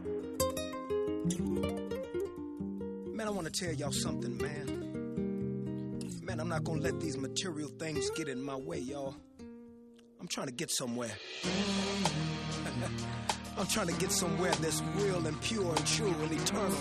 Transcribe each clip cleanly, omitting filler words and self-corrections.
Man, I want to tell y'all something, man. Man, I'm not going to let these material things get in my way, y'all. I'm trying to get somewhere. I'm trying to get somewhere that's real and pure and true and eternal.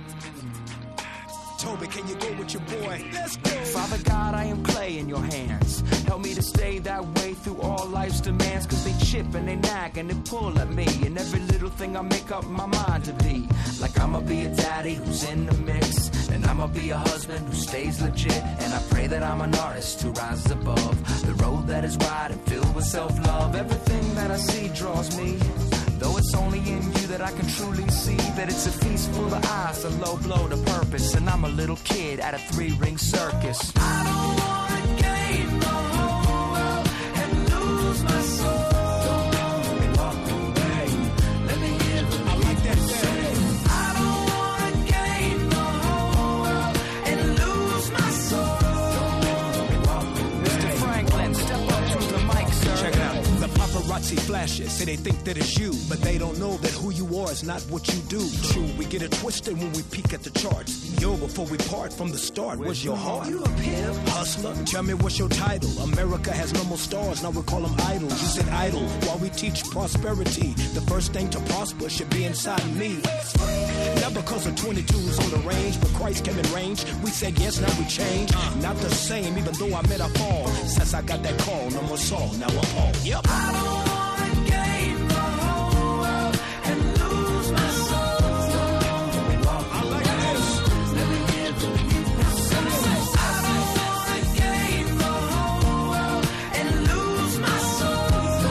Toby, can you go with your boy? Let's go! Father God, I am clay in your hands. Help me to stay that way through all life's demands. Cause they chip and they nag and they pull at me. And every little thing I make up my mind to be. Like I'ma be a daddy who's in the mix. And I'ma be a husband who stays legit. And I pray that I'm an artist who rises above the road that is wide and filled with self-love. Everything that I see draws me. Though it's only in you that I can truly see that it's a feast full of eyes, a low blow to purpose. And I'm a little kid at a 3-ring circus. I don't wanna gain the whole world and lose my soul. Don't walk away, let me hear the I like that thing. I don't wanna gain the whole world and lose my soul. Don't walk away. Mr. Franklin, step up to the mic, sir. Check it out. The paparazzi flashes, say they think that it's you, but they don't know that who you are is not what you do. True, we get it twisted when we peek at the charts. Yo, before we part from the start, where's your heart? You a pimp? Hustler, tell me what's your title? America has no more stars, now we call them idols. You said idle, while we teach prosperity. The first thing to prosper should be inside me. Not because of 22s on the range, but Christ came in range. We said yes, now we change. Not the same, even though I met a fall. Since I got that call, no more Saul, now I'm Paul. Yep. I don't wanna gain the whole world and lose my soul. I like this. Let me hear the I don't wanna gain the whole world and lose my soul.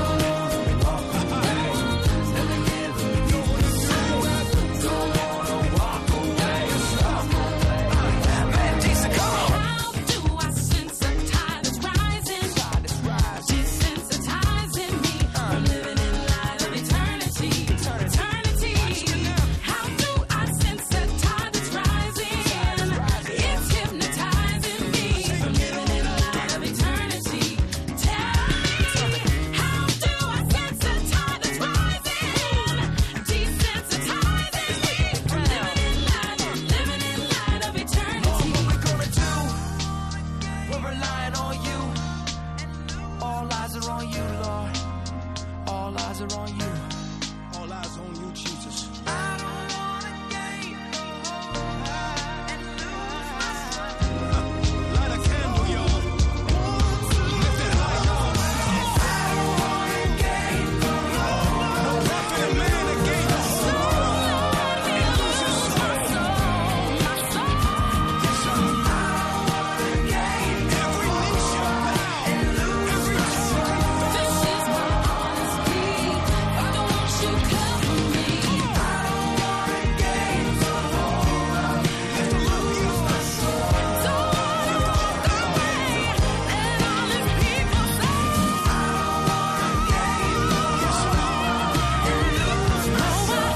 Let me hear the don't wanna walk away. Man, Jason, come on. How do I sense a tide is rising? Desensitizing me from living in light of eternity. How do I sense a tide is rising? It's hypnotizing me from living in light of eternity. Tell me, how do I sense a tide is rising? Desensitizing me from living in light of eternity. What we gonna do? We're relying on you. All eyes are on you, Lord. All eyes are on you. All eyes on you, Jesus. I don't wanna gain the whole world and lose my soul. Light a candle, y'all. Lift it high, y'all. I don't wanna gain the whole world. Prophet and man that gave us every knee shall bow. Every tongue. This is my honest plea. Father, won't you cover me? I don't wanna gain the whole world Lift them up, use my soul. Don't wanna walk away. Let all His people say, I don't wanna gain the whole world and lose my soul.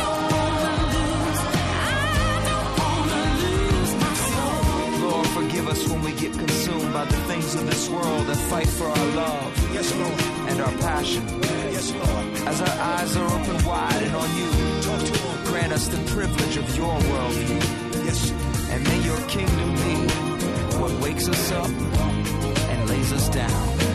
Lord, forgive us when we get consumed by the things of this world that fight for our love Yes, Lord. and our passion. Yes, Lord. As our eyes are open wide and on you, Talk to him. grant us the privilege of your worldview. Yes. And may your kingdom be what wakes us up and lays us down.